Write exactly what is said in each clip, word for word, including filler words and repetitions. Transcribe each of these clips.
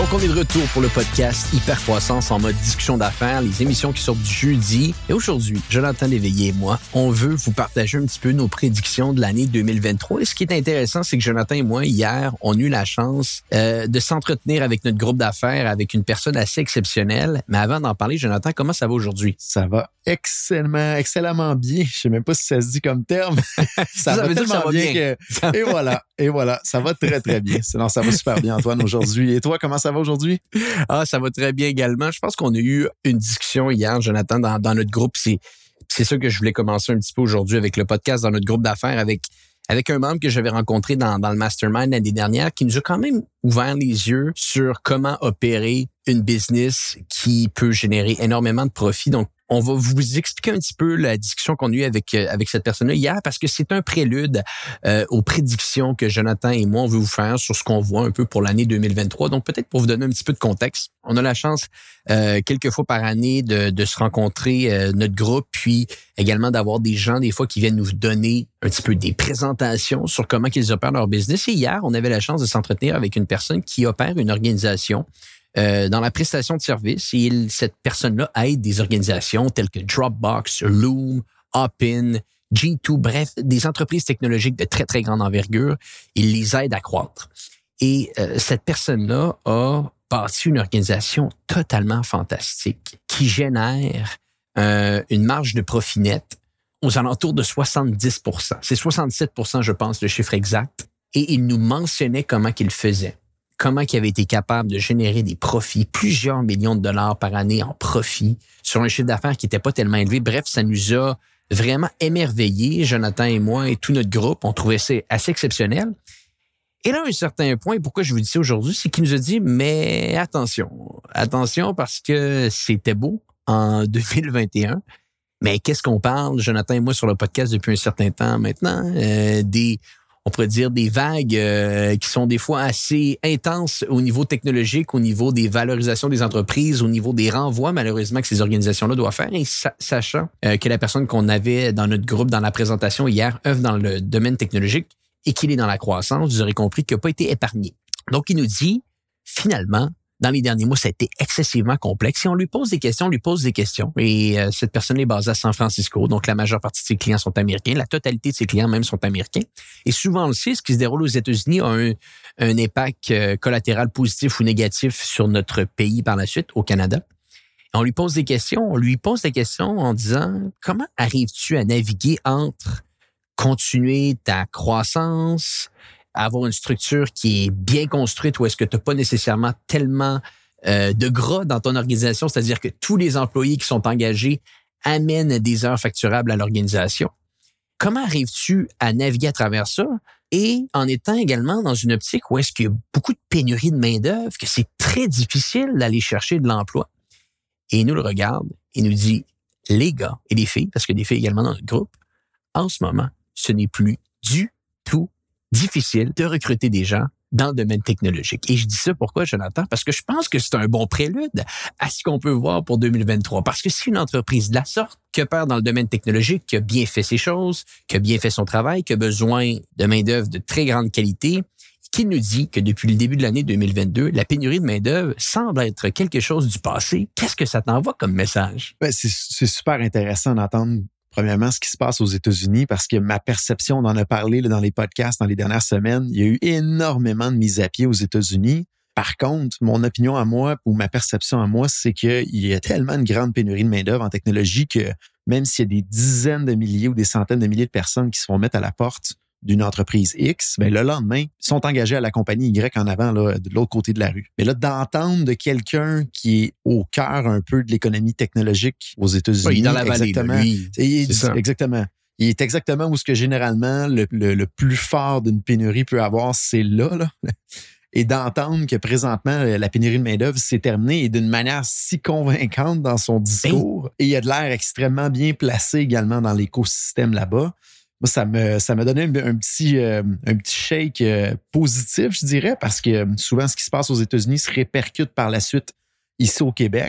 Donc, on est de retour pour le podcast Hypercroissance en mode discussion d'affaires, les émissions qui sortent du jeudi. Et aujourd'hui, Jonathan Léveillé et moi, on veut vous partager un petit peu nos prédictions de l'année deux mille vingt-trois. Et ce qui est intéressant, c'est que Jonathan et moi, hier, on a eu la chance euh, de s'entretenir avec notre groupe d'affaires, avec une personne assez exceptionnelle. Mais avant d'en parler, Jonathan, comment ça va aujourd'hui? Ça va excellemment, excellemment bien. Je sais même pas si ça se dit comme terme. ça, ça va veut tellement dire que ça va bien, bien. que... Et voilà, et voilà. Ça va très, très bien. Sinon, ça va super bien, Antoine, aujourd'hui. Et toi, comment ça va aujourd'hui? Ah, ça va très bien également. Je pense qu'on a eu une discussion hier, Jonathan, dans, dans notre groupe. C'est, c'est ça que je voulais commencer un petit peu aujourd'hui avec le podcast dans notre groupe d'affaires avec, avec un membre que j'avais rencontré dans, dans le Mastermind l'année dernière qui nous a quand même ouvert les yeux sur comment opérer une business qui peut générer énormément de profits. Donc, on va vous expliquer un petit peu la discussion qu'on a eue avec avec cette personne-là hier parce que c'est un prélude euh, aux prédictions que Jonathan et moi, on veut vous faire sur ce qu'on voit un peu pour l'année deux mille vingt-trois. Donc, peut-être pour vous donner un petit peu de contexte, on a la chance euh, quelques fois par année de, de se rencontrer, euh, notre groupe, puis également d'avoir des gens, des fois, qui viennent nous donner un petit peu des présentations sur comment ils opèrent leur business. Et hier, on avait la chance de s'entretenir avec une personne qui opère une organisation Euh, dans la prestation de service. Et il, cette personne-là aide des organisations telles que Dropbox, Loom, Hopin, G deux, bref, des entreprises technologiques de très, très grande envergure. Il les aide à croître. Et euh, cette personne-là a bâti une organisation totalement fantastique qui génère euh, une marge de profit net aux alentours de soixante-dix pour cent. C'est soixante-sept pour cent, je pense, le chiffre exact. Et il nous mentionnait comment qu'il faisait. Comment il avait été capable de générer des profits, plusieurs millions de dollars par année en profit, sur un chiffre d'affaires qui n'était pas tellement élevé. Bref, ça nous a vraiment émerveillés, Jonathan et moi et tout notre groupe. On trouvait ça assez exceptionnel. Et là, à un certain point, pourquoi je vous dis ça aujourd'hui, c'est qu'il nous a dit, mais attention, attention parce que c'était beau en deux mille vingt et un. Mais qu'est-ce qu'on parle, Jonathan et moi, sur le podcast depuis un certain temps maintenant? Euh, des... on pourrait dire des vagues euh, qui sont des fois assez intenses au niveau technologique, au niveau des valorisations des entreprises, au niveau des renvois, malheureusement, que ces organisations-là doivent faire. Et sa- sachant euh, que la personne qu'on avait dans notre groupe, dans la présentation hier, œuvre dans le domaine technologique et qu'il est dans la croissance, vous aurez compris qu'il n'a pas été épargné. Donc, il nous dit, finalement, dans les derniers mois, ça a été excessivement complexe. Si on lui pose des questions, on lui pose des questions. Et euh, cette personne est basée à San Francisco, donc la majeure partie de ses clients sont américains. La totalité de ses clients même sont américains. Et souvent, on le sait, ce qui se déroule aux États-Unis a un, un impact euh, collatéral positif ou négatif sur notre pays par la suite, au Canada. Et on lui pose des questions. On lui pose des questions en disant, comment arrives-tu à naviguer entre continuer ta croissance, avoir une structure qui est bien construite ou est-ce que tu n'as pas nécessairement tellement euh, de gras dans ton organisation, c'est-à-dire que tous les employés qui sont engagés amènent des heures facturables à l'organisation. Comment arrives-tu à naviguer à travers ça et en étant également dans une optique où est-ce qu'il y a beaucoup de pénurie de main-d'œuvre, que c'est très difficile d'aller chercher de l'emploi? Et il nous le regarde et nous dit, les gars et les filles, parce qu'il y a des filles également dans notre groupe, en ce moment, ce n'est plus du tout difficile de recruter des gens dans le domaine technologique. Et je dis ça pourquoi, Jonathan? Parce que je pense que c'est un bon prélude à ce qu'on peut voir pour deux mille vingt-trois. Parce que si une entreprise de la sorte, qui opère dans le domaine technologique, qui a bien fait ses choses, qui a bien fait son travail, qui a besoin de main-d'œuvre de très grande qualité, qui nous dit que depuis le début de l'année deux mille vingt-deux, la pénurie de main-d'œuvre semble être quelque chose du passé, qu'est-ce que ça t'envoie comme message? Ben, c'est, c'est super intéressant d'entendre premièrement, ce qui se passe aux États-Unis, parce que ma perception, on en a parlé là, dans les podcasts dans les dernières semaines, il y a eu énormément de mises à pied aux États-Unis. Par contre, mon opinion à moi, ou ma perception à moi, c'est qu'il y a tellement une grande pénurie de main-d'œuvre en technologie que même s'il y a des dizaines de milliers ou des centaines de milliers de personnes qui se font mettre à la porte d'une entreprise X, ben le lendemain, ils sont engagés à la compagnie Y en avant, là, de l'autre côté de la rue. Mais là, d'entendre de quelqu'un qui est au cœur un peu de l'économie technologique aux États-Unis, oui, dans la vallée, exactement, là, lui, c'est, c'est ça. exactement. Il est exactement où ce que généralement le, le, le plus fort d'une pénurie peut avoir, c'est là, là. Et d'entendre que présentement, la pénurie de main-d'œuvre s'est terminée et d'une manière si convaincante dans son discours. Et il a de l'air extrêmement bien placé également dans l'écosystème là-bas. Moi, ça me, ça m'a donné un, un petit, euh, un petit shake euh, positif, je dirais, parce que souvent, ce qui se passe aux États-Unis se répercute par la suite ici au Québec.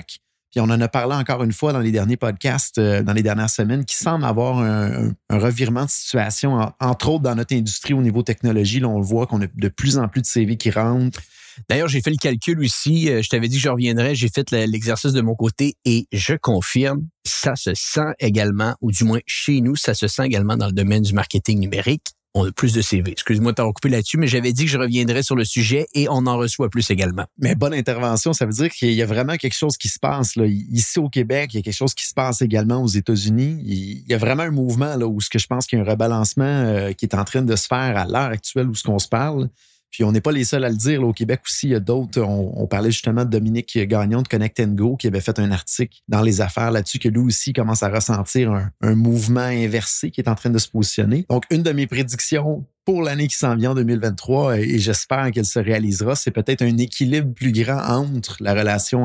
Puis on en a parlé encore une fois dans les derniers podcasts, euh, dans les dernières semaines, qui semble avoir un, un, un revirement de situation, en, entre autres dans notre industrie au niveau technologie. Là, on le voit qu'on a de plus en plus de C V qui rentrent. D'ailleurs, j'ai fait le calcul aussi. Je t'avais dit que je reviendrais. J'ai fait l'exercice de mon côté et je confirme, ça se sent également, ou du moins chez nous, ça se sent également dans le domaine du marketing numérique. On a plus de C V. Excuse-moi de t'avoir coupé là-dessus, mais j'avais dit que je reviendrais sur le sujet et on en reçoit plus également. Mais bonne intervention, ça veut dire qu'il y a vraiment quelque chose qui se passe là. Ici au Québec, il y a quelque chose qui se passe également aux États-Unis. Il y a vraiment un mouvement là où ce que je pense qu'il y a un rebalancement euh, qui est en train de se faire à l'heure actuelle où ce qu'on se parle. Puis on n'est pas les seuls à le dire. Là, au Québec aussi, il y a d'autres. On, on parlait justement de Dominique Gagnon de Connect and Go qui avait fait un article dans Les Affaires là-dessus que lui aussi commence à ressentir un, un mouvement inversé qui est en train de se positionner. Donc, une de mes prédictions pour l'année qui s'en vient en deux mille vingt-trois, et j'espère qu'elle se réalisera, c'est peut-être un équilibre plus grand entre la relation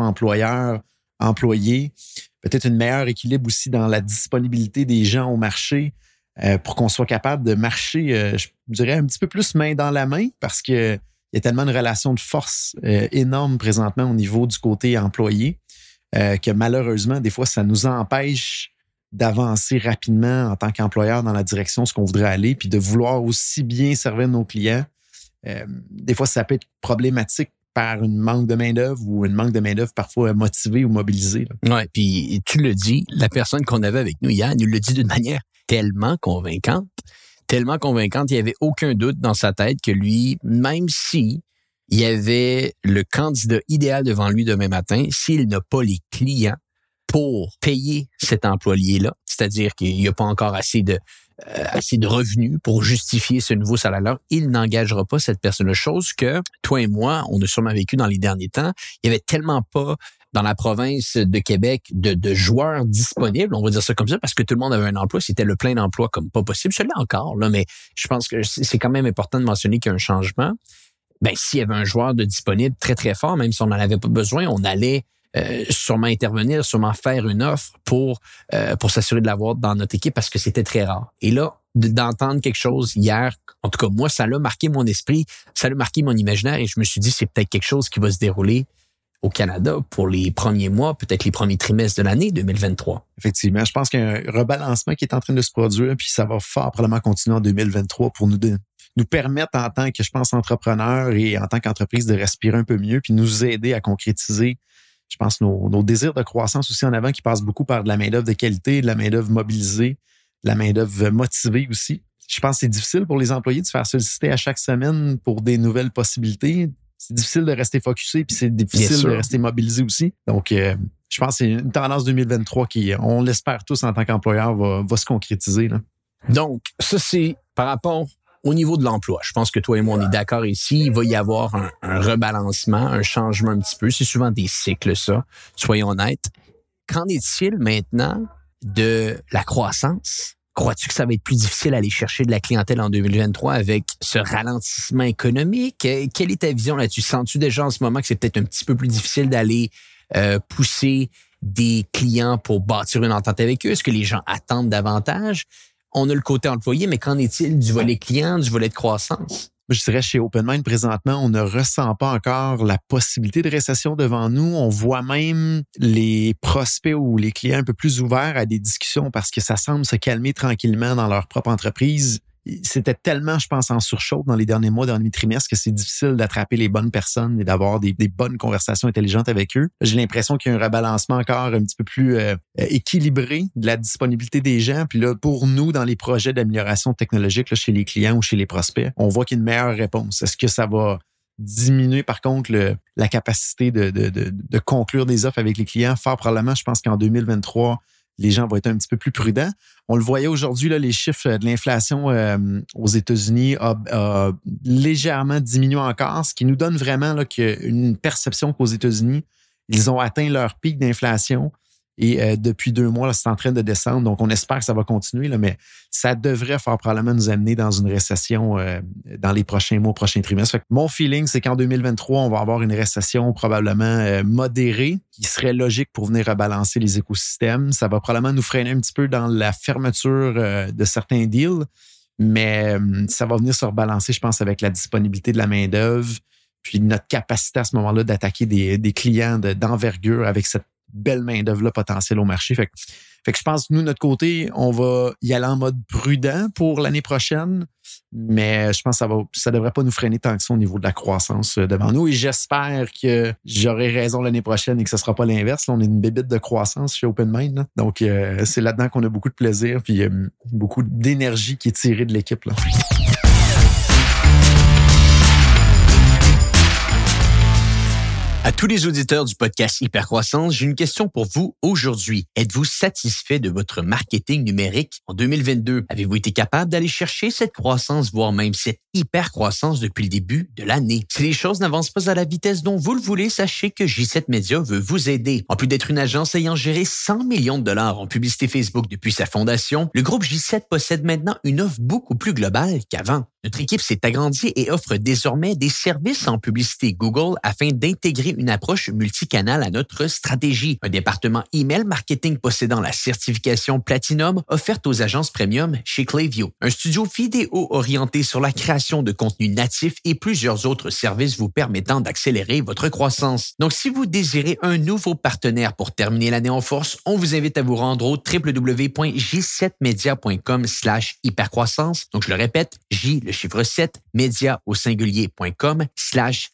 employeur-employé, peut-être un meilleur équilibre aussi dans la disponibilité des gens au marché, Euh, pour qu'on soit capable de marcher, euh, je dirais, un petit peu plus main dans la main parce que il y a tellement de relations de force euh, énormes présentement au niveau du côté employé euh, que malheureusement, des fois, ça nous empêche d'avancer rapidement en tant qu'employeur dans la direction de ce qu'on voudrait aller puis de vouloir aussi bien servir nos clients. Euh, des fois, ça peut être problématique par une manque de main-d'œuvre ou une manque de main-d'œuvre parfois motivée ou mobilisée. Oui, puis tu le dis, la personne qu'on avait avec nous hier, elle nous le dit d'une manière tellement convaincante, tellement convaincante, il n'y avait aucun doute dans sa tête que lui, même si il y avait le candidat idéal devant lui demain matin, s'il n'a pas les clients pour payer cet employé-là, c'est-à-dire qu'il n'y a pas encore assez de euh, assez de revenus pour justifier ce nouveau salaire-là, il n'engagera pas cette personne-là. Chose que toi et moi, on a sûrement vécu dans les derniers temps. Il n'y avait tellement pas dans la province de Québec de, de joueurs disponibles, on va dire ça comme ça, parce que tout le monde avait un emploi, c'était le plein d'emploi comme pas possible. Je l'ai encore, là, mais je pense que c'est quand même important de mentionner qu'il y a un changement. Ben, s'il y avait un joueur de disponible très, très fort, même si on n'en avait pas besoin, on allait euh, sûrement intervenir, sûrement faire une offre pour euh, pour s'assurer de l'avoir dans notre équipe parce que c'était très rare. Et là, d'entendre quelque chose hier, en tout cas, moi, ça l'a marqué mon esprit, ça l'a marqué mon imaginaire et je me suis dit, c'est peut-être quelque chose qui va se dérouler au Canada pour les premiers mois, peut-être les premiers trimestres de l'année deux mille vingt-trois. Effectivement, je pense qu'il y a un rebalancement qui est en train de se produire, puis ça va fort probablement continuer en deux mille vingt-trois pour nous, de, nous permettre en tant que, je pense, entrepreneurs et en tant qu'entreprise de respirer un peu mieux, puis nous aider à concrétiser, je pense, nos, nos désirs de croissance aussi en avant qui passent beaucoup par de la main-d'œuvre de qualité, de la main-d'œuvre mobilisée, de la main-d'œuvre motivée aussi. Je pense que c'est difficile pour les employés de se faire solliciter à chaque semaine pour des nouvelles possibilités. C'est difficile de rester focusé, puis c'est difficile de rester mobilisé aussi. Donc, euh, je pense que c'est une tendance deux mille vingt-trois qui, on l'espère tous en tant qu'employeur, va, va se concrétiser, là. Donc, ça, c'est par rapport au niveau de l'emploi. Je pense que toi et moi, on est d'accord ici. Il va y avoir un, un rebalancement, un changement un petit peu. C'est souvent des cycles, ça. Soyons honnêtes. Qu'en est-il maintenant de la croissance? Crois-tu que ça va être plus difficile d'aller chercher de la clientèle en deux mille vingt-trois avec ce ralentissement économique? Quelle est ta vision là-dessus? Sens-tu déjà en ce moment que c'est peut-être un petit peu plus difficile d'aller euh, pousser des clients pour bâtir une entente avec eux? Est-ce que les gens attendent davantage? On a le côté employé, mais qu'en est-il du volet client, du volet de croissance? Je dirais chez OpenMind, présentement, on ne ressent pas encore la possibilité de récession devant nous. On voit même les prospects ou les clients un peu plus ouverts à des discussions parce que ça semble se calmer tranquillement dans leur propre entreprise. C'était tellement, je pense, en surchauffe dans les derniers mois, derniers trimestres que c'est difficile d'attraper les bonnes personnes et d'avoir des, des bonnes conversations intelligentes avec eux. J'ai l'impression qu'il y a un rebalancement encore un petit peu plus euh, équilibré de la disponibilité des gens. Puis là, pour nous, dans les projets d'amélioration technologique là, chez les clients ou chez les prospects, on voit qu'il y a une meilleure réponse. Est-ce que ça va diminuer, par contre, le, la capacité de, de, de, de conclure des offres avec les clients? Fort probablement, je pense qu'en deux mille vingt-trois, les gens vont être un petit peu plus prudents. On le voyait aujourd'hui, là, les chiffres de l'inflation euh, aux États-Unis a, a légèrement diminué encore, ce qui nous donne vraiment là, une perception qu'aux États-Unis, ils ont atteint leur pic d'inflation et euh, depuis deux mois, là, c'est en train de descendre. Donc, on espère que ça va continuer, là, mais ça devrait fort probablement nous amener dans une récession euh, dans les prochains mois, prochains trimestres. Fait que mon feeling, c'est qu'en deux mille vingt-trois, on va avoir une récession probablement euh, modérée qui serait logique pour venir rebalancer les écosystèmes. Ça va probablement nous freiner un petit peu dans la fermeture euh, de certains deals, mais euh, ça va venir se rebalancer, je pense, avec la disponibilité de la main-d'œuvre, puis notre capacité à ce moment-là d'attaquer des, des clients de, d'envergure avec cette belle main-d'œuvre potentielle au marché. Fait que, fait que je pense que nous, de notre côté, on va y aller en mode prudent pour l'année prochaine, mais je pense que ça va, ça devrait pas nous freiner tant que ça au niveau de la croissance devant nous. Et j'espère que j'aurai raison l'année prochaine et que ce sera pas l'inverse. Là, on est une bébite de croissance chez OpenMind. Là. Donc, euh, c'est là-dedans qu'on a beaucoup de plaisir puis euh, beaucoup d'énergie qui est tirée de l'équipe. Là. À tous les auditeurs du podcast Hypercroissance, j'ai une question pour vous aujourd'hui. Êtes-vous satisfait de votre marketing numérique en deux mille vingt-deux? Avez-vous été capable d'aller chercher cette croissance, voire même cette hypercroissance depuis le début de l'année? Si les choses n'avancent pas à la vitesse dont vous le voulez, sachez que J sept Media veut vous aider. En plus d'être une agence ayant géré cent millions de dollars en publicité Facebook depuis sa fondation, le groupe J sept possède maintenant une offre beaucoup plus globale qu'avant. Notre équipe s'est agrandie et offre désormais des services en publicité Google afin d'intégrer une approche multicanale à notre stratégie. Un département email marketing possédant la certification Platinum offerte aux agences premium chez Klaviyo. Un studio vidéo orienté sur la création de contenu natif et plusieurs autres services vous permettant d'accélérer votre croissance. Donc, si vous désirez un nouveau partenaire pour terminer l'année en force, on vous invite à vous rendre au w w w point j sept media point com slash hypercroissance. Donc, je le répète, J, le chiffre sept, média au singulier.com slash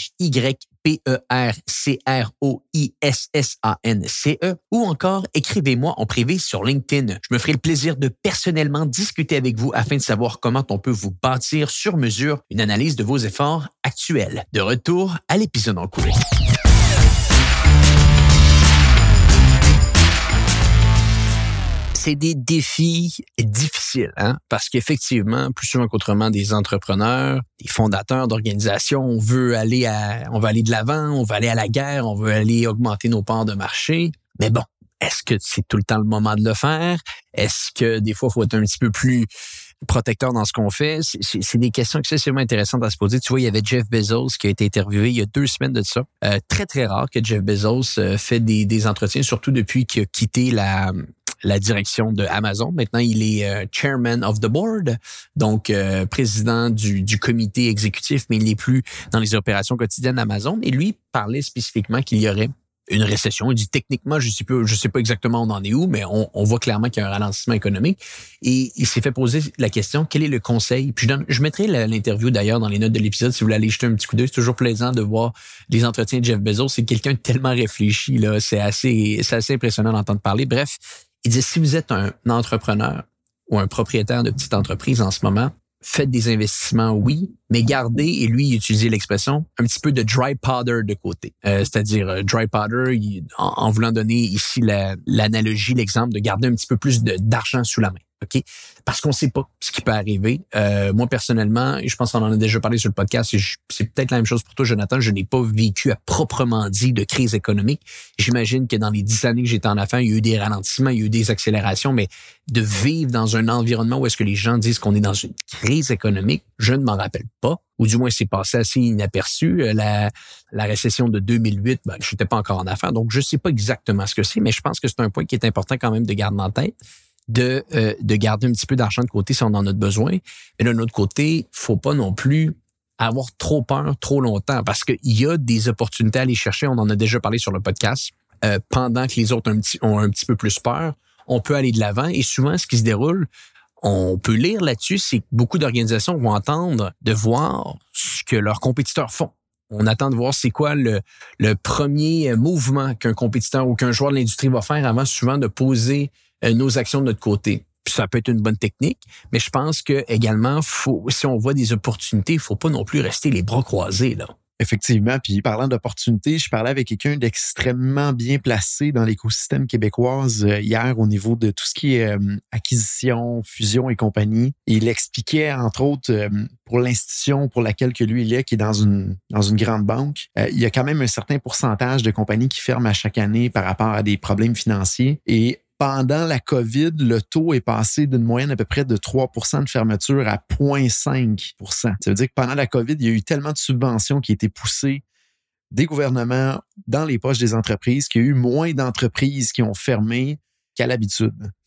H-Y-P-E-R-C-R-O-I-S-S-A-N-C-E ou encore écrivez-moi en privé sur LinkedIn. Je me ferai le plaisir de personnellement discuter avec vous afin de savoir comment on peut vous bâtir sur mesure une analyse de vos efforts actuels. De retour à l'épisode en cours. C'est des défis difficiles, hein? Parce qu'effectivement, plus souvent qu'autrement, des entrepreneurs, des fondateurs d'organisations, on veut aller à, on veut aller de l'avant, on veut aller à la guerre, on veut aller augmenter nos parts de marché. Mais bon, est-ce que c'est tout le temps le moment de le faire? Est-ce que des fois, il faut être un petit peu plus protecteur dans ce qu'on fait? C'est, c'est, c'est des questions excessivement intéressantes à se poser. Tu vois, il y avait Jeff Bezos qui a été interviewé il y a deux semaines de ça. Euh, très, très rare que Jeff Bezos euh, fait des, des entretiens, surtout depuis qu'il a quitté la... la direction de Amazon. Maintenant, il est euh, chairman of the board, donc euh, président du, du comité exécutif, mais il n'est plus dans les opérations quotidiennes d'Amazon. Et lui parlait spécifiquement qu'il y aurait une récession. Il dit techniquement, je sais pas, je sais pas exactement on en est où, mais on, on voit clairement qu'il y a un ralentissement économique. Et il s'est fait poser la question, quel est le conseil? Puis je, donne, je mettrai l'interview d'ailleurs dans les notes de l'épisode si vous voulez aller jeter un petit coup d'œil. C'est toujours plaisant de voir les entretiens de Jeff Bezos. C'est quelqu'un de tellement réfléchi, là. C'est assez, c'est assez impressionnant d'entendre parler. Bref, il dit, si vous êtes un entrepreneur ou un propriétaire de petite entreprise en ce moment, faites des investissements, oui, mais gardez, et lui, il utilisait l'expression, un petit peu de dry powder de côté. Euh, c'est-à-dire, euh, dry powder, il, en, en voulant donner ici la, l'analogie, l'exemple de garder un petit peu plus de, d'argent sous la main. OK? Parce qu'on ne sait pas ce qui peut arriver. Euh, moi, personnellement, et je pense qu'on en a déjà parlé sur le podcast, et je, c'est peut-être la même chose pour toi, Jonathan, je n'ai pas vécu à proprement dit de crise économique. J'imagine que dans les dix années que j'étais en affaires, il y a eu des ralentissements, il y a eu des accélérations, mais de vivre dans un environnement où est-ce que les gens disent qu'on est dans une crise économique, je ne m'en rappelle pas. Ou du moins, c'est passé assez inaperçu. La, la récession de deux mille huit, ben, je n'étais pas encore en affaires, donc je ne sais pas exactement ce que c'est, mais je pense que c'est un point qui est important quand même de garder en tête. de euh, de garder un petit peu d'argent de côté si on en a besoin. Mais d'un autre côté, faut pas non plus avoir trop peur trop longtemps parce qu'il y a des opportunités à aller chercher. On en a déjà parlé sur le podcast. Euh, pendant que les autres ont un, petit, ont un petit peu plus peur, on peut aller de l'avant. Et souvent, ce qui se déroule, on peut lire là-dessus, c'est que beaucoup d'organisations vont attendre de voir ce que leurs compétiteurs font. On attend de voir c'est quoi le, le premier mouvement qu'un compétiteur ou qu'un joueur de l'industrie va faire avant souvent de poser nos actions de notre côté. Puis ça peut être une bonne technique, mais je pense que également, faut, si on voit des opportunités, il faut pas non plus rester les bras croisés, là. Effectivement, puis parlant d'opportunités, je parlais avec quelqu'un d'extrêmement bien placé dans l'écosystème québécoise euh, hier au niveau de tout ce qui est euh, acquisition, fusion et compagnie. Et il expliquait, entre autres, euh, pour l'institution pour laquelle que lui il est, qui est dans une dans une grande banque, euh, il y a quand même un certain pourcentage de compagnies qui ferment à chaque année par rapport à des problèmes financiers. Et pendant la COVID, le taux est passé d'une moyenne à peu près de trois pour cent de fermeture à zéro virgule cinq pour cent. Ça veut dire que pendant la COVID, il y a eu tellement de subventions qui étaient poussées des gouvernements dans les poches des entreprises qu'il y a eu moins d'entreprises qui ont fermé qu'à l'habitude.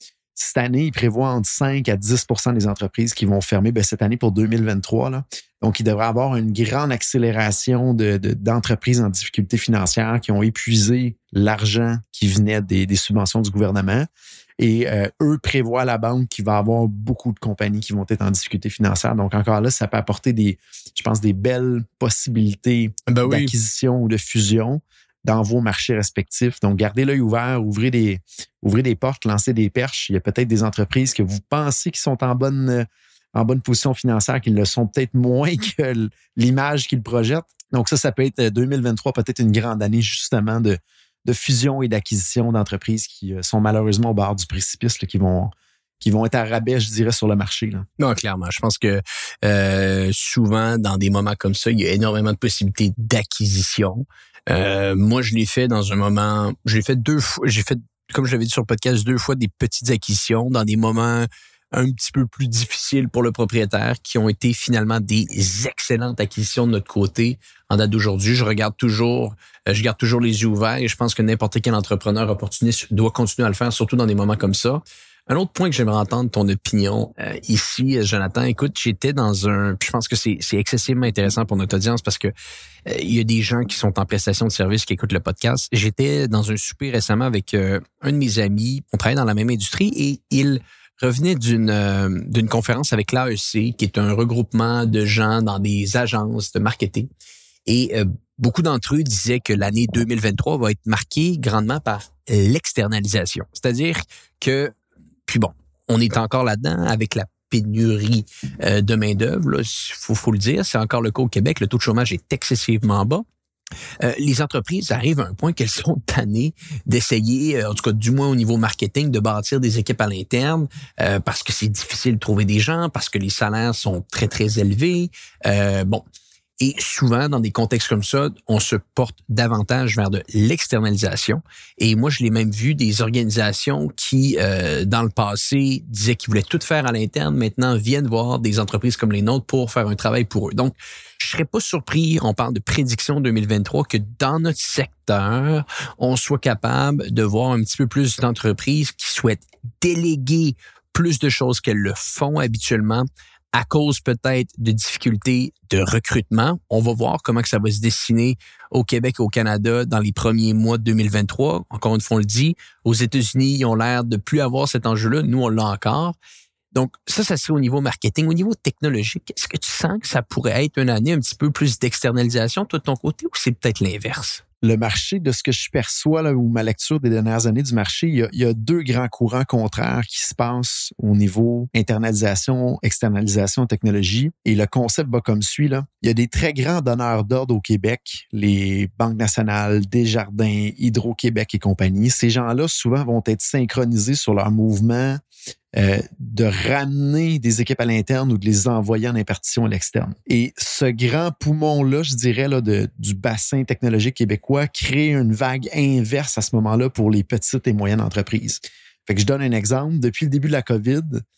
cette année, ils prévoient entre cinq à dix pour cent des entreprises qui vont fermer ben, cette année pour deux mille vingt-trois. Là. Donc, il devrait y avoir une grande accélération de, de, d'entreprises en difficulté financière qui ont épuisé l'argent qui venait des, des subventions du gouvernement. Et euh, eux prévoient à la banque qu'il va y avoir beaucoup de compagnies qui vont être en difficulté financière. Donc, encore là, ça peut apporter des, je pense, des belles possibilités ben oui. d'acquisition ou de fusion dans vos marchés respectifs. Donc, gardez l'œil ouvert, ouvrez des, ouvrez des portes, lancez des perches. Il y a peut-être des entreprises que vous pensez qui sont en bonne, en bonne position financière, qui le sont peut-être moins que l'image qu'ils projettent. Donc, ça, ça peut être deux mille vingt-trois, peut-être une grande année justement de de fusion et d'acquisition d'entreprises qui sont malheureusement au bord du précipice, là, qui vont qui vont être à rabais, je dirais, sur le marché. Là. Non, clairement. Je pense que euh, souvent, dans des moments comme ça, il y a énormément de possibilités d'acquisition. Euh, moi, je l'ai fait dans un moment... Je l'ai fait deux fois. J'ai fait, comme je l'avais dit sur le podcast, deux fois des petites acquisitions dans des moments un petit peu plus difficiles pour le propriétaire qui ont été finalement des excellentes acquisitions de notre côté en date d'aujourd'hui. Je regarde toujours, je garde toujours les yeux ouverts et je pense que n'importe quel entrepreneur opportuniste doit continuer à le faire, surtout dans des moments comme ça. Un autre point que j'aimerais entendre ton opinion euh, ici, Jonathan. Écoute, j'étais dans un... Je pense que c'est, c'est excessivement intéressant pour notre audience parce que euh, il y a des gens qui sont en prestation de service qui écoutent le podcast. J'étais dans un souper récemment avec euh, un de mes amis. On travaille dans la même industrie et il revenait d'une euh, d'une conférence avec l'A E C, qui est un regroupement de gens dans des agences de marketing. Et euh, beaucoup d'entre eux disaient que l'année deux mille vingt-trois va être marquée grandement par l'externalisation. C'est-à-dire que, puis bon, on est encore là-dedans avec la pénurie euh, de main-d'œuvre. Il faut, faut le dire, c'est encore le cas au Québec. Le taux de chômage est excessivement bas. Euh, les entreprises arrivent à un point qu'elles sont tannées d'essayer, euh, en tout cas du moins au niveau marketing, de bâtir des équipes à l'interne euh, parce que c'est difficile de trouver des gens, parce que les salaires sont très, très élevés. Euh, bon. Et souvent, dans des contextes comme ça, on se porte davantage vers de l'externalisation. Et moi, je l'ai même vu des organisations qui, euh, dans le passé, disaient qu'ils voulaient tout faire à l'interne, maintenant viennent voir des entreprises comme les nôtres pour faire un travail pour eux. Donc, je serais pas surpris, on parle de prédiction deux mille vingt-trois, que dans notre secteur, on soit capable de voir un petit peu plus d'entreprises qui souhaitent déléguer plus de choses qu'elles le font habituellement à cause peut-être de difficultés de recrutement. On va voir comment que ça va se dessiner au Québec et au Canada dans les premiers mois de deux mille vingt-trois. Encore une fois, on le dit, aux États-Unis, ils ont l'air de plus avoir cet enjeu-là. Nous, on l'a encore. Donc, ça, ça serait au niveau marketing. Au niveau technologique, est-ce que tu sens que ça pourrait être une année un petit peu plus d'externalisation, toi, de ton côté, ou c'est peut-être l'inverse? Le marché, de ce que je perçois, là, ou ma lecture des dernières années du marché, il y a, il y a deux grands courants contraires qui se passent au niveau internalisation, externalisation, technologie. Et le concept va comme suit, là. Il y a des très grands donneurs d'ordre au Québec, les Banques nationales, Desjardins, Hydro-Québec et compagnie. Ces gens-là, souvent, vont être synchronisés sur leur mouvement Euh, de ramener des équipes à l'interne ou de les envoyer en impartition à l'externe. Et ce grand poumon-là, je dirais, là, de, du bassin technologique québécois crée une vague inverse à ce moment-là pour les petites et moyennes entreprises. Fait que je donne un exemple. Depuis le début de la COVID,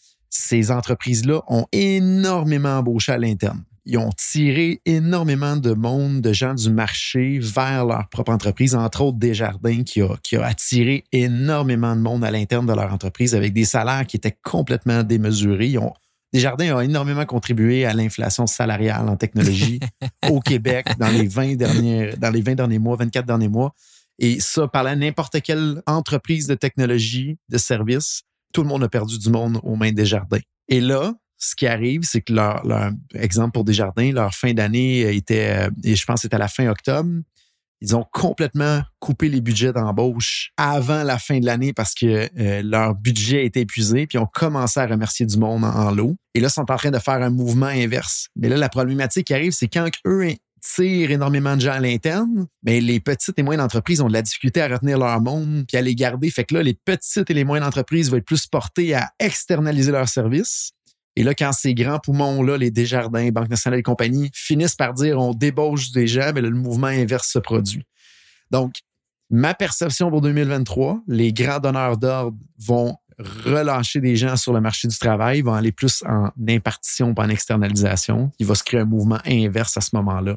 ces entreprises-là ont énormément embauché à l'interne. Ils ont tiré énormément de monde, de gens du marché vers leur propre entreprise, entre autres Desjardins qui a, qui a attiré énormément de monde à l'interne de leur entreprise avec des salaires qui étaient complètement démesurés. Ils ont, Desjardins a énormément contribué à l'inflation salariale en technologie au Québec dans les vingt derniers, dans les vingt derniers mois, vingt-quatre derniers mois. Et ça, par là, n'importe quelle entreprise de technologie, de service, tout le monde a perdu du monde aux mains de Desjardins. Et là, ce qui arrive, c'est que leur, leur exemple pour Desjardins, leur fin d'année était, et je pense que c'était à la fin octobre, ils ont complètement coupé les budgets d'embauche avant la fin de l'année parce que euh, leur budget était épuisé, puis ils ont commencé à remercier du monde en, en lot. Et là, ils sont en train de faire un mouvement inverse. Mais là, la problématique qui arrive, c'est quand eux tirent énormément de gens à l'interne, mais les petites et moyennes entreprises ont de la difficulté à retenir leur monde puis à les garder. Fait que là, les petites et les moyennes entreprises vont être plus portées à externaliser leurs services. Et là, quand ces grands poumons-là, les Desjardins, Banque nationale et compagnie, finissent par dire on débauche des gens, mais là, le mouvement inverse se produit. Donc, ma perception pour deux mille vingt-trois, les grands donneurs d'ordre vont relâcher des gens sur le marché du travail, vont aller plus en impartition, pas en externalisation. Il va se créer un mouvement inverse à ce moment-là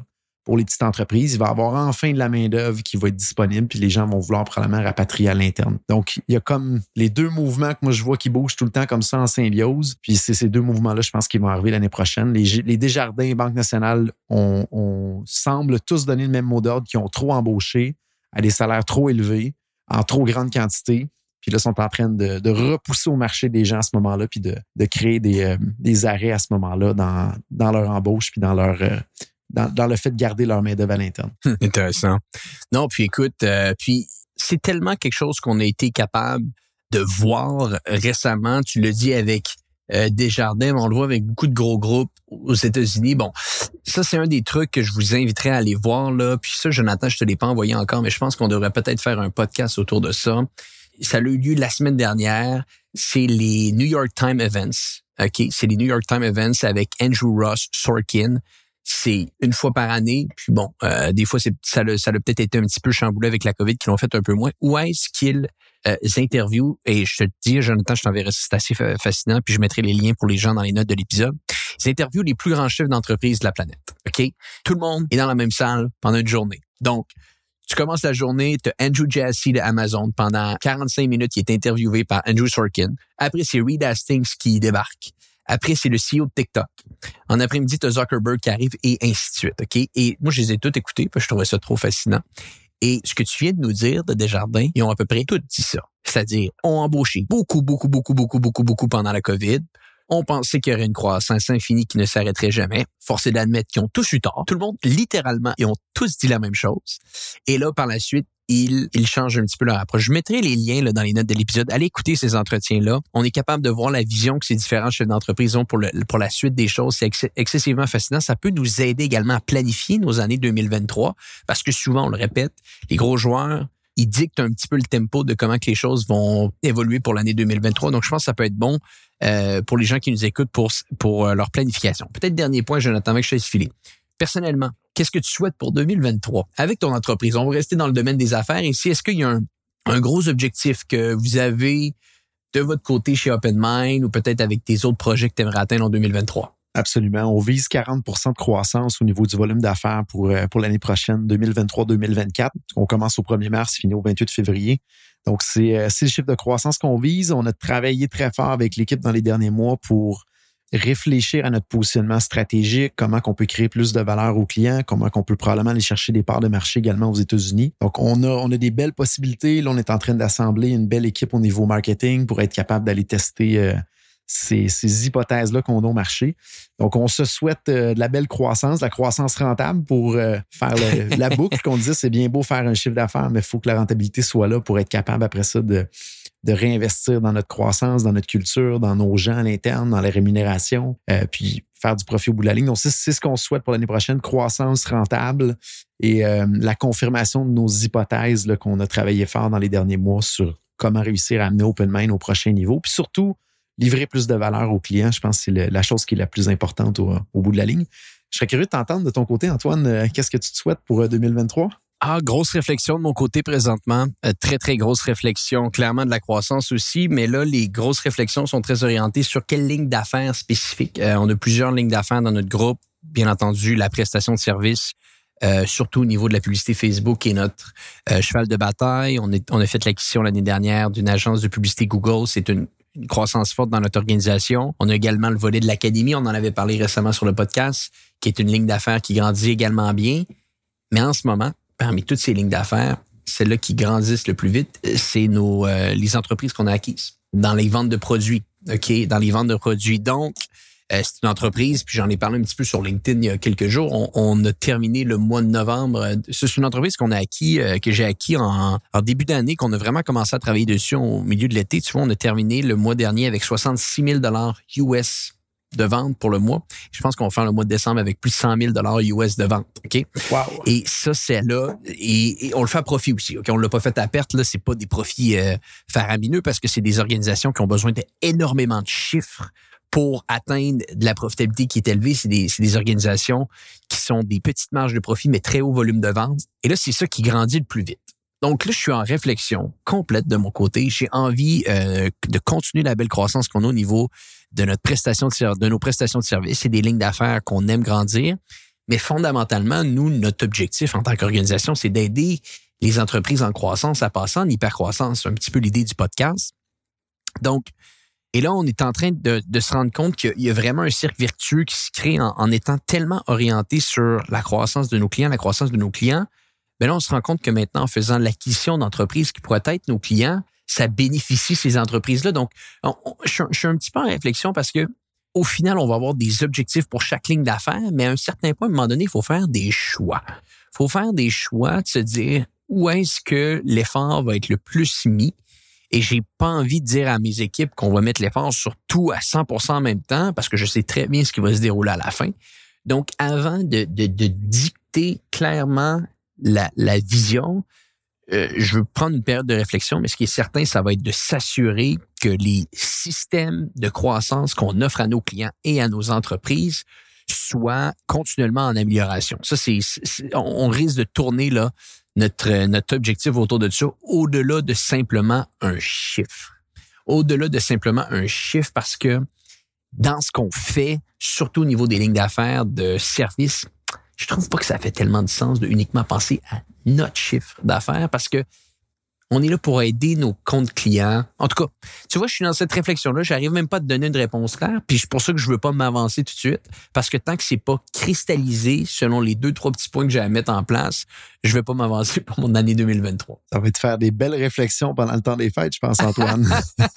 pour les petites entreprises. Il va y avoir enfin de la main-d'œuvre qui va être disponible, puis les gens vont vouloir probablement rapatrier à l'interne. Donc, il y a comme les deux mouvements que moi je vois qui bougent tout le temps comme ça en symbiose. Puis c'est ces deux mouvements-là, je pense, qui vont arriver l'année prochaine. Les, les Desjardins et Banque nationale, on, on semble tous donner le même mot d'ordre, qui ont trop embauché à des salaires trop élevés, en trop grande quantité. Puis là, sont en train de, de repousser au marché des gens à ce moment-là, puis de, de créer des, euh, des arrêts à ce moment-là dans, dans leur embauche, puis dans leur euh, dans, dans le fait de garder leur main-d'œuvre à l'interne. Intéressant. Non, puis écoute, euh, puis c'est tellement quelque chose qu'on a été capable de voir récemment. Tu le dis avec euh, Desjardins, mais on le voit avec beaucoup de gros groupes aux États-Unis. Bon, ça, c'est un des trucs que je vous inviterais à aller voir, là. Puis ça, Jonathan, je te l'ai pas envoyé encore, mais je pense qu'on devrait peut-être faire un podcast autour de ça. Ça a eu lieu la semaine dernière. C'est les New York Times Events. OK? C'est les New York Times Events avec Andrew Ross Sorkin. C'est une fois par année. Puis bon, euh, des fois, c'est, ça, a, ça a peut-être été un petit peu chamboulé avec la COVID, qui l'ont fait un peu moins. Où est-ce qu'ils euh, interviewent? Et je te le dis, Jonathan, je t'enverrai, c'est assez fascinant. Puis je mettrai les liens pour les gens dans les notes de l'épisode. Ils interviewent les plus grands chefs d'entreprise de la planète. OK? Tout le monde est dans la même salle pendant une journée. Donc, tu commences la journée, tu as Andrew Jassy de Amazon pendant quarante-cinq minutes, qui est interviewé par Andrew Sorkin. Après, c'est Reed Hastings qui débarque. Après, c'est le C E O de TikTok. En après-midi, tu as Zuckerberg qui arrive et ainsi de suite. OK? Et moi, je les ai tous écoutés parce que je trouvais ça trop fascinant. Et ce que tu viens de nous dire de Desjardins, ils ont à peu près tout dit ça. C'est-à-dire, ont embauché beaucoup, beaucoup, beaucoup, beaucoup, beaucoup, beaucoup pendant la COVID. On pensait qu'il y aurait une croissance infinie qui ne s'arrêterait jamais. Force est d'admettre qu'ils ont tous eu tort. Tout le monde, littéralement, ils ont tous dit la même chose. Et là, par la suite, ils, ils changent un petit peu leur approche. Je mettrai les liens là, dans les notes de l'épisode. Allez écouter ces entretiens-là. On est capable de voir la vision que ces différents chefs d'entreprise ont pour, le, pour la suite des choses. C'est ex- excessivement fascinant. Ça peut nous aider également à planifier nos années deux mille vingt-trois parce que souvent, on le répète, les gros joueurs, ils dictent un petit peu le tempo de comment que les choses vont évoluer pour l'année deux mille vingt-trois. Donc, je pense que ça peut être bon euh, pour les gens qui nous écoutent pour, pour euh, leur planification. Peut-être dernier point, Jonathan, avec je te laisse filer. Personnellement, qu'est-ce que tu souhaites pour deux mille vingt-trois avec ton entreprise? On va rester dans le domaine des affaires. Ici, est-ce qu'il y a un, un gros objectif que vous avez de votre côté chez OpenMind ou peut-être avec tes autres projets que tu aimerais atteindre en deux mille vingt-trois? Absolument. On vise quarante pour cent de croissance au niveau du volume d'affaires pour, pour l'année prochaine, deux mille vingt-trois deux mille vingt-quatre. On commence au premier mars, finit au vingt-huit février. Donc, c'est, c'est le chiffre de croissance qu'on vise. On a travaillé très fort avec l'équipe dans les derniers mois pour réfléchir à notre positionnement stratégique, comment qu'on peut créer plus de valeur aux clients, comment qu'on peut probablement aller chercher des parts de marché également aux États-Unis. Donc, on a, on a des belles possibilités. Là, on est en train d'assembler une belle équipe au niveau marketing pour être capable d'aller tester euh, Ces, ces hypothèses-là qu'on a au marché. Donc, on se souhaite euh, de la belle croissance, de la croissance rentable pour euh, faire le, la boucle qu'on disait, c'est bien beau faire un chiffre d'affaires, mais il faut que la rentabilité soit là pour être capable après ça de, de réinvestir dans notre croissance, dans notre culture, dans nos gens à l'interne, dans les rémunérations, euh, puis faire du profit au bout de la ligne. Donc, c'est, c'est ce qu'on souhaite pour l'année prochaine, croissance rentable et euh, la confirmation de nos hypothèses là, qu'on a travaillé fort dans les derniers mois sur comment réussir à amener OpenMind au prochain niveau. Puis surtout, livrer plus de valeur aux clients, je pense que c'est le, la chose qui est la plus importante au, au bout de la ligne. Je serais curieux de t'entendre de ton côté, Antoine. Euh, qu'est-ce que tu te souhaites pour deux mille vingt-trois? Ah, grosse réflexion de mon côté présentement. Euh, très, très grosse réflexion. Clairement de la croissance aussi, mais là, les grosses réflexions sont très orientées sur quelle ligne d'affaires spécifique. Euh, on a plusieurs lignes d'affaires dans notre groupe. Bien entendu, la prestation de service, euh, surtout au niveau de la publicité Facebook, qui est notre euh, cheval de bataille. On, est, on a fait l'acquisition l'année dernière d'une agence de publicité Google. C'est une une croissance forte dans notre organisation. On a également le volet de l'académie. On en avait parlé récemment sur le podcast, qui est une ligne d'affaires qui grandit également bien. Mais en ce moment, parmi toutes ces lignes d'affaires, celles-là qui grandissent le plus vite, c'est nos euh, les entreprises qu'on a acquises dans les ventes de produits. OK? Dans les ventes de produits. Donc, euh, c'est une entreprise, puis j'en ai parlé un petit peu sur LinkedIn il y a quelques jours. On, on a terminé le mois de novembre. C'est une entreprise qu'on a acquis, euh, que j'ai acquis en, en début d'année, qu'on a vraiment commencé à travailler dessus au milieu de l'été. Tu vois, on a terminé le mois dernier avec soixante-six mille dollars U S de vente pour le mois. Je pense qu'on va faire le mois de décembre avec plus de cent mille dollars U S de vente. OK? Wow. Et ça, c'est là. Et, et on le fait à profit aussi. OK? On l'a pas fait à perte. Là, c'est pas des profits euh, faramineux parce que c'est des organisations qui ont besoin d'énormément de chiffres pour atteindre de la profitabilité qui est élevée. C'est des, c'est des organisations qui sont des petites marges de profit, mais très haut volume de vente. Et là, c'est ça qui grandit le plus vite. Donc là, je suis en réflexion complète de mon côté. J'ai envie euh, de continuer la belle croissance qu'on a au niveau de notre prestation de, de nos prestations de services. C'est des lignes d'affaires qu'on aime grandir. Mais fondamentalement, nous, notre objectif en tant qu'organisation, c'est d'aider les entreprises en croissance à passer en hypercroissance. C'est un petit peu l'idée du podcast. Donc, et là, on est en train de, de se rendre compte qu'il y a vraiment un cercle vertueux qui se crée en, en étant tellement orienté sur la croissance de nos clients, la croissance de nos clients. Bien là, on se rend compte que maintenant, en faisant l'acquisition d'entreprises qui pourraient être nos clients, ça bénéficie ces entreprises-là. Donc, on, on, je, je suis un petit peu en réflexion parce que au final, on va avoir des objectifs pour chaque ligne d'affaires, mais à un certain point, à un moment donné, il faut faire des choix. Il faut faire des choix de se dire où est-ce que l'effort va être le plus mis. Et j'ai pas envie de dire à mes équipes qu'on va mettre l'effort sur tout à cent pour cent en même temps parce que je sais très bien ce qui va se dérouler à la fin. Donc, avant de, de, de dicter clairement la, la vision, euh, je veux prendre une période de réflexion, mais ce qui est certain, ça va être de s'assurer que les systèmes de croissance qu'on offre à nos clients et à nos entreprises soient continuellement en amélioration. Ça, c'est, c'est on risque de tourner là notre, notre objectif autour de ça, au-delà de simplement un chiffre. Au-delà de simplement un chiffre, parce que dans ce qu'on fait, surtout au niveau des lignes d'affaires, de services, je trouve pas que ça fait tellement de sens de uniquement penser à notre chiffre d'affaires, parce que on est là pour aider nos comptes clients. En tout cas, tu vois, je suis dans cette réflexion-là. J'arrive même pas à te donner une réponse claire. Puis c'est pour ça que je veux pas m'avancer tout de suite. Parce que tant que c'est pas cristallisé selon les deux, trois petits points que j'ai à mettre en place, je vais pas m'avancer pour mon année deux mille vingt-trois. Ça va te faire des belles réflexions pendant le temps des fêtes, je pense, Antoine.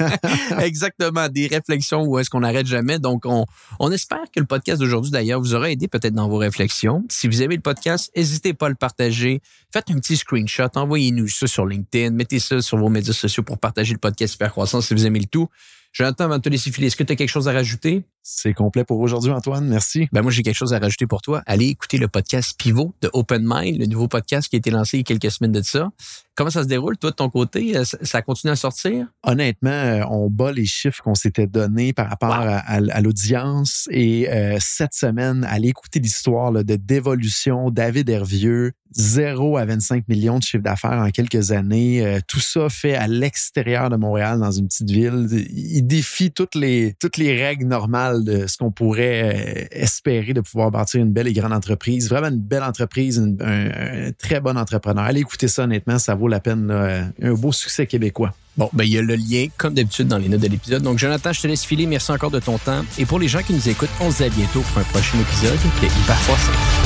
Exactement. Des réflexions où est-ce qu'on n'arrête jamais. Donc, on, on espère que le podcast d'aujourd'hui, d'ailleurs, vous aura aidé peut-être dans vos réflexions. Si vous aimez le podcast, n'hésitez pas à le partager. Faites un petit screenshot. Envoyez-nous ça sur LinkedIn. Mettez ça sur vos médias sociaux pour partager le podcast Hypercroissance si vous aimez le tout. Jonathan, avant de te laisser filer, est-ce que tu as quelque chose à rajouter? C'est complet pour aujourd'hui, Antoine. Merci. Ben moi, j'ai quelque chose à rajouter pour toi. Allez écouter le podcast Pivot de Open Mind, le nouveau podcast qui a été lancé il y a quelques semaines de ça. Comment ça se déroule, toi, de ton côté? Ça continue à sortir? Honnêtement, on bat les chiffres qu'on s'était donnés par rapport wow. à, à, à l'audience. Et euh, cette semaine, allez écouter l'histoire là, de d'évolution. David Hervieux, zéro à vingt-cinq millions de chiffre d'affaires en quelques années. Euh, tout ça fait à l'extérieur de Montréal, dans une petite ville. Il défie toutes les, toutes les règles normales de ce qu'on pourrait espérer de pouvoir bâtir une belle et grande entreprise. Vraiment une belle entreprise, une, un, un très bon entrepreneur. Allez écouter ça, honnêtement, ça vaut la peine. Là, un beau succès québécois. Bon, ben il y a le lien, comme d'habitude, dans les notes de l'épisode. Donc, Jonathan, je te laisse filer. Merci encore de ton temps. Et pour les gens qui nous écoutent, on se dit à bientôt pour un prochain épisode qui est Hypercroissance.